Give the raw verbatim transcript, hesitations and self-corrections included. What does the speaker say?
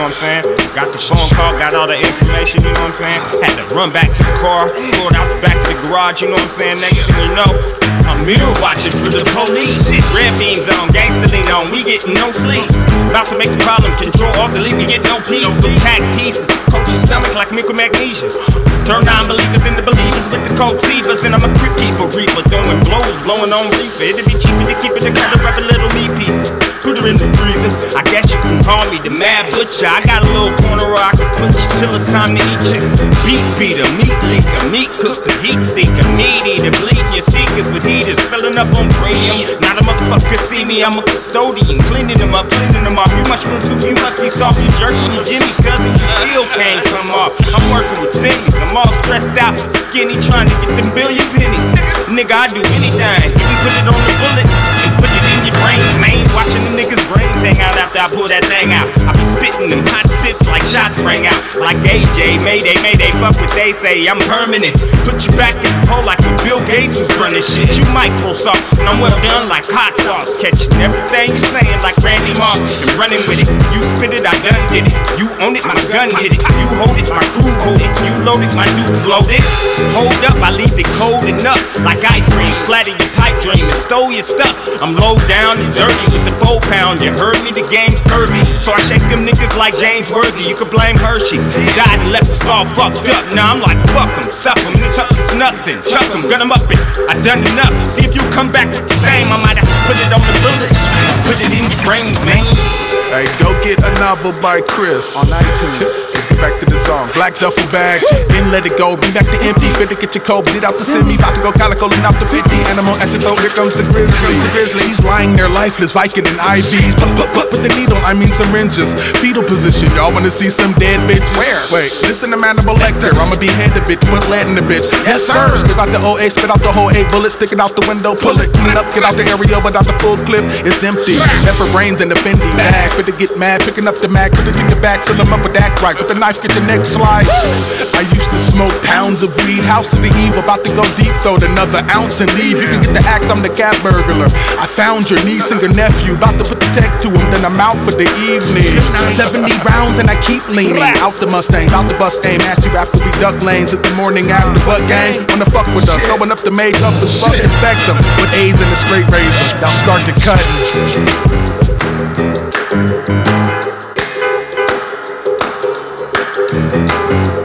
what I'm saying? Got the phone call, got all the information, you know what I'm saying? Had to run back to the car, pulled out the back of the garage, you know what I'm saying? Next thing you know, I'm mirror watching for the police. Red beams on, gangsta lean on, we getting no sleeps. About to make the problem, control all delete, we get no peace. Pack pieces, coach your stomach like nickel magnesia. Turn non-believers into believers with the cold seavers. And I'm a crypt keeper, reaper, throwing blows, blowing on reefer. It'd be cheaper to keep it together, wrap a little meat pieces. Put her in the freezer, I guess you can call me the mad butcher. I got a little corner where I can push till it's time to eat you. Beat beater, meat leaker, meat cooker, heat seeker, meat eater, bleeding your speakers with heaters, filling up on premium. Not a motherfucker see me, I'm a custodian, cleaning them up, cleaning them off. You mushroom soup, you must be soft, you jerky, you Jimmy cousin, you still can't come off. I'm working with Simmons, I'm all stressed out, skinny, trying to get them billion pennies. Nigga, I do anything, even put it on the bullet, and put it in your brains, man. Watching the niggas' brains hang out after I pull that thing out. I be spitting them hot spits like shots rang out. Like A J, Mayday, Mayday, fuck what they say, I'm permanent. Put you back in the hole like when Bill Gates was running shit. You might pull soft, and I'm well done like hot sauce. Catching everything you saying like Randy Moss and running with it. You spit it, I done did it. You own it, my gun hit it. You hold it, my crew hold it. You load it, my dudes load it. Hold up, I leave it cold enough like ice cream. Splatter your pipe dream and stole your stuff. I'm low down and dirty with the four pound. You heard me, the game's curvy, so I shake them niggas like James Worthy. You could blame Hershey. Died and left us all fucked up. Now I'm like, fuck them, stuff them, and it's nothing. Chuck them, gun them up it. I done enough. See if you come back with the same. I might have to put it on the bullet. Put it in your brains, man. Hey, go get a novel by Chris on iTunes. Let's get back to the song. Black duffel bag, then let it go. Bring back the empty, fit to get your coat. Beat out the semi, about to go calico, lean out the fifty. Animal antidote, here comes the grizzly. She's lying there lifeless, Viking and I Vs. Put, put, put, put the needle, I mean syringes. Fetal position, y'all wanna see some dead bitches? Where? Wait, listen to Mandible Lecter. I'ma behead the bitch, put lead in the bitch. Yes, sir. Stick out the O A, spit out the whole eight bullets, stick it out the window, pull it, clean it up, get out the area without the full clip. It's empty. Left for brains in the Fendi bag. For to get mad, picking up the mag, put it in your back, fill them up with that right. With the knife, get your neck sliced. I used to smoke pounds of weed. House of the Eve, about to go deep, throw another ounce and leave. You can get the axe, I'm the cat burglar. I found your niece and your nephew, about to put the tech to him, then I'm out for the evening. seventy rounds and I keep leaning. Out the Mustang, out the bus aim at you after we duck lanes. It's the morning after butt gang. Wanna fuck with us, throwing up the mage up and fuck infect them. With AIDS and the straight razor, now start to cut. Thank you.